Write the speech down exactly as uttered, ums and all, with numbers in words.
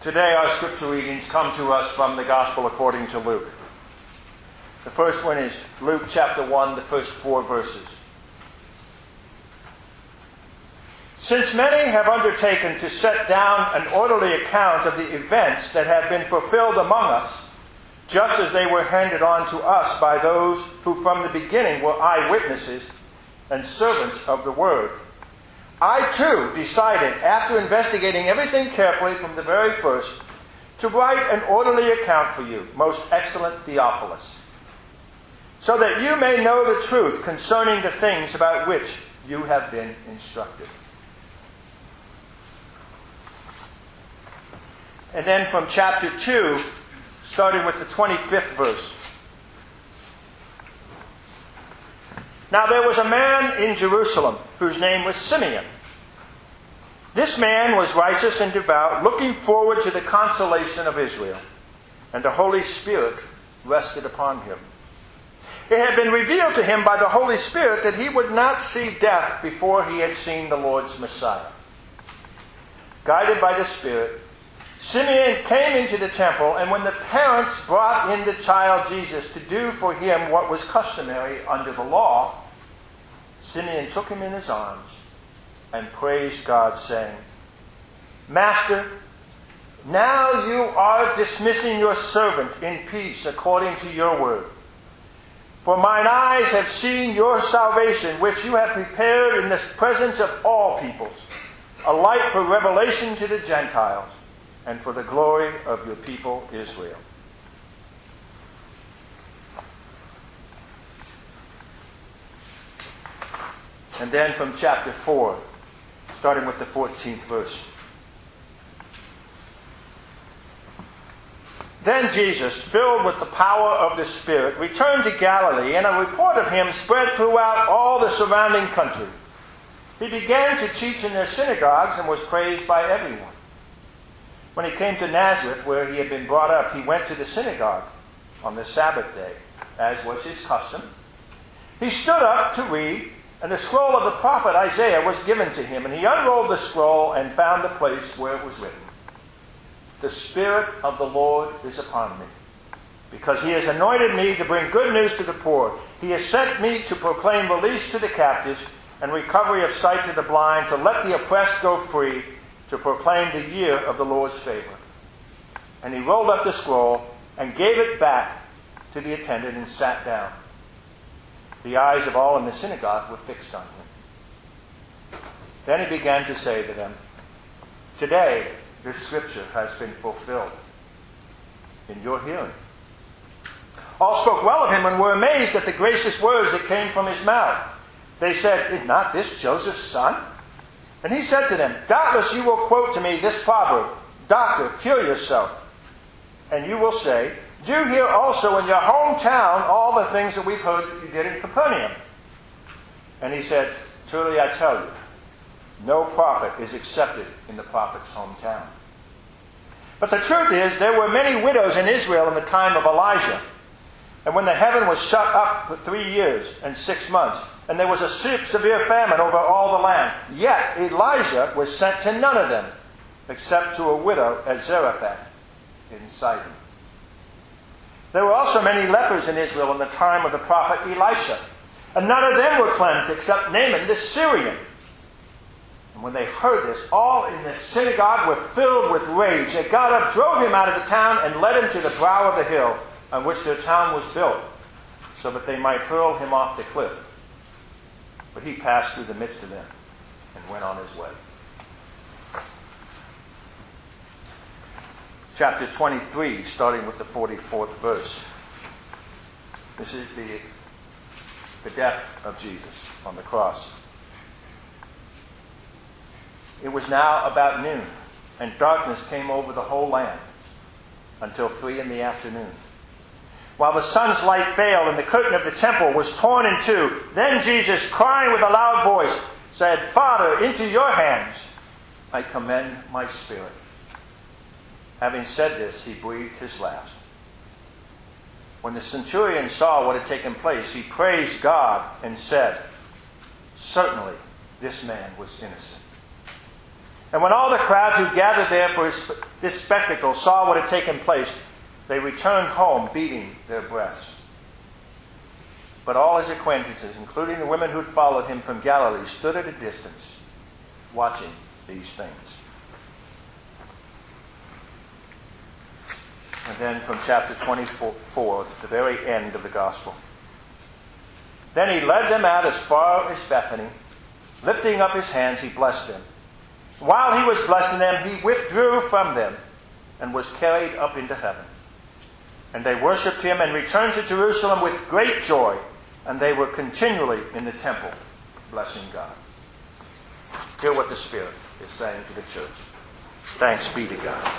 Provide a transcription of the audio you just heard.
Today our scripture readings come to us from the Gospel according to Luke. The first one is Luke chapter one, the first four verses. Since many have undertaken to set down an orderly account of the events that have been fulfilled among us, just as they were handed on to us by those who from the beginning were eyewitnesses and servants of the word, I too decided, after investigating everything carefully from the very first, to write an orderly account for you, most excellent Theophilus, so that you may know the truth concerning the things about which you have been instructed. And then from chapter two, starting with the twenty-fifth verse. Now there was a man in Jerusalem whose name was Simeon. This man was righteous and devout, looking forward to the consolation of Israel, and the Holy Spirit rested upon him. It had been revealed to him by the Holy Spirit that he would not see death before he had seen the Lord's Messiah. Guided by the Spirit, Simeon came into the temple, and when the parents brought in the child Jesus to do for him what was customary under the law, Simeon took him in his arms and praised God, saying, Master, now you are dismissing your servant in peace according to your word. For mine eyes have seen your salvation, which you have prepared in the presence of all peoples, a light for revelation to the Gentiles, and for the glory of your people Israel. And then from chapter four, starting with the fourteenth verse. Then Jesus, filled with the power of the Spirit, returned to Galilee, and a report of him spread throughout all the surrounding country. He began to teach in their synagogues and was praised by everyone. When he came to Nazareth, where he had been brought up, he went to the synagogue on the Sabbath day, as was his custom. He stood up to read, and the scroll of the prophet Isaiah was given to him, and he unrolled the scroll and found the place where it was written, The Spirit of the Lord is upon me, because he has anointed me to bring good news to the poor. He has sent me to proclaim release to the captives and recovery of sight to the blind, to let the oppressed go free, to proclaim the year of the Lord's favor. And he rolled up the scroll and gave it back to the attendant and sat down. The eyes of all in the synagogue were fixed on him. Then he began to say to them, Today this scripture has been fulfilled in your hearing. All spoke well of him and were amazed at the gracious words that came from his mouth. They said, Is not this Joseph's son? And he said to them, Doubtless you will quote to me this proverb, Doctor, cure yourself. And you will say, Do here also in your hometown all the things that we've heard that you did in Capernaum. And he said, Truly I tell you, no prophet is accepted in the prophet's hometown. But the truth is, there were many widows in Israel in the time of Elijah. And when the heaven was shut up for three years and six months, and there was a severe famine over all the land, yet Elijah was sent to none of them, except to a widow at Zarephath in Sidon. There were also many lepers in Israel in the time of the prophet Elisha, and none of them were cleansed except Naaman the Syrian. And when they heard this, all in the synagogue were filled with rage. They got up, drove him out of the town, and led him to the brow of the hill on which their town was built, so that they might hurl him off the cliff. But he passed through the midst of them and went on his way. Chapter twenty-three, starting with the forty-fourth verse. This is the, the death of Jesus on the cross. It was now about noon, and darkness came over the whole land until three in the afternoon. While the sun's light failed and the curtain of the temple was torn in two, then Jesus, crying with a loud voice, said, Father, into your hands I commend my spirit. Having said this, he breathed his last. When the centurion saw what had taken place, he praised God and said, Certainly this man was innocent. And when all the crowds who gathered there for his, this spectacle saw what had taken place, they returned home beating their breasts. But all his acquaintances, including the women who had followed him from Galilee, stood at a distance, watching these things. And then from chapter twenty-four to the very end of the gospel. Then he led them out as far as Bethany. Lifting up his hands, he blessed them. While he was blessing them, he withdrew from them and was carried up into heaven. And they worshipped him and returned to Jerusalem with great joy, and they were continually in the temple, blessing God. Hear what the Spirit is saying to the church. Thanks be to God.